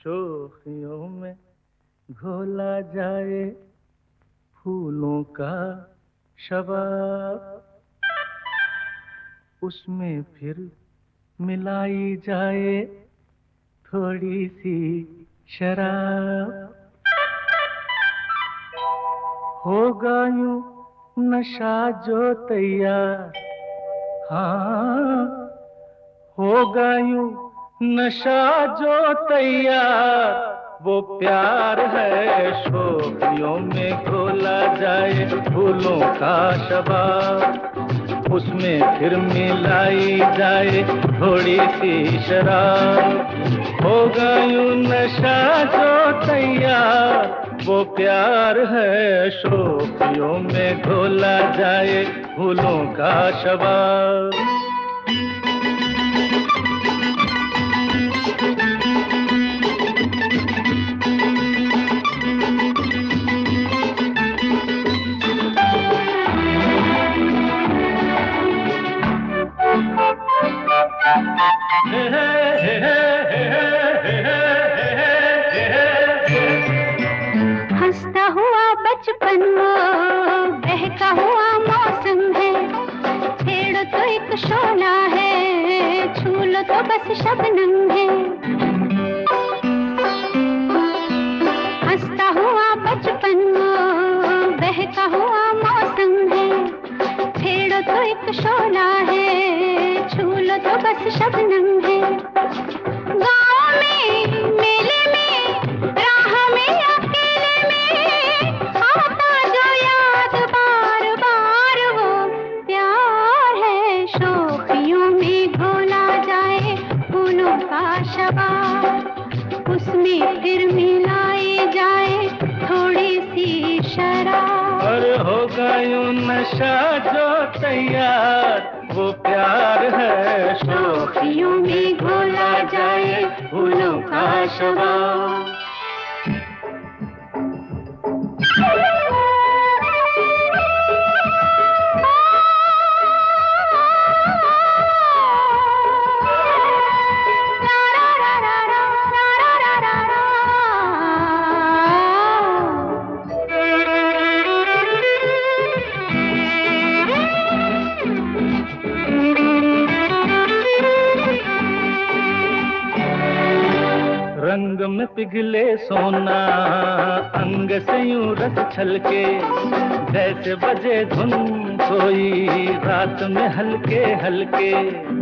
शोखियों में घोला जाए फूलों का शबाब, उसमें फिर मिलाई जाए थोड़ी सी शराब। होगा यूं नशा जो तैयार, हाँ होगा यूं नशा जो तैयार, वो प्यार है शोखियों में घोला जाए फूलों का शबाब, उसमें फिर मिलाई जाए थोड़ी सी शराब। होगा यूं नशा जो तैयार, वो प्यार है शोखियों में घोला जाए फूलों का शबाब। हंसता हुआ बचपन वो बहका हुआ मौसम है, छेड़ो तो एक शोला है, छू लो तो बस शबनम है। हंसता हुआ बचपन वो बहका हुआ मौसम है, छेड़ो तो एक शोला है, छू लो तो बस शबनम है। गाँव में मेले में राह में अकेले में आता जो याद बार बार, वो प्यार है शोखियों में घोला जाए फूलों का शबाब, उसमें फिर मिलाई जाए थोड़ी सी शराब। और होगा यूं नशा जो तैयार, वो प्यार है शोखियों में घोला जाए फूलों का शबाब। रंग में पिघले सोना अंग से यूं रस छलके, जैसे बजे धुन कोई रात में हल्के हल्के।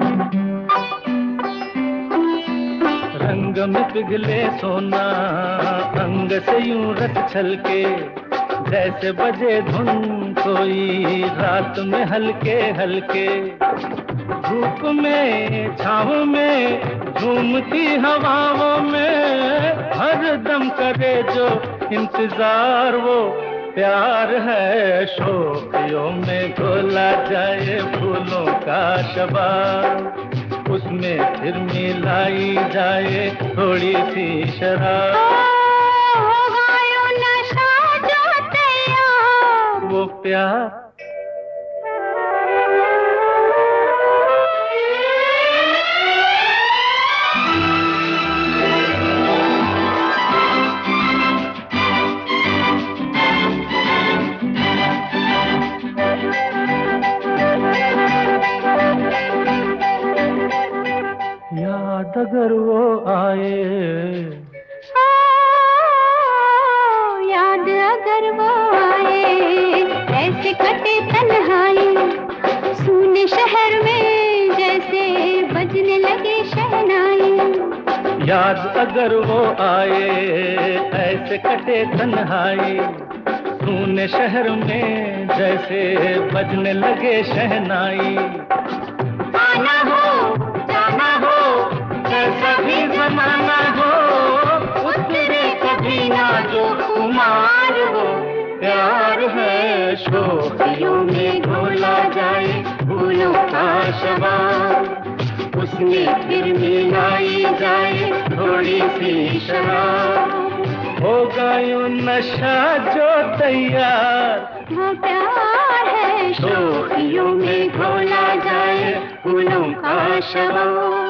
रंग में पिघले सोना अंग से यूं रस छलके, जैसे बजे धुन कोई रात में हल्के हल्के। धूप में छाँव में झूमती हवाओं में हर दम करे जो इंतजार, वो प्यार है शोखियों में घोला जाए फूलों का शबाब, उसमें फिर मिलाई जाए थोड़ी सी शराब। होगा यूं नशा जो तैयार, वो प्यार याद अगर वो आए, याद अगर वो आए, ऐसे कटे तन्हाई सूने शहर में जैसे बजने लगे शहनाई। याद अगर वो आए ऐसे कटे तन्हाई, सूने शहर में जैसे बजने लगे शहनाई। आना हो जाना हो कैसा भी जमाना हो, उतरे कभी ना जो कुमार, वो प्यार है शोखियों में घोला जाए फूलों का शबाब, उसमें फिर मिलाई जाए थोड़ी सी शराब। होगा यूं नशा जो तैयार, वो प्यार है शोखियों में घोला जाए फूलों का शबाब।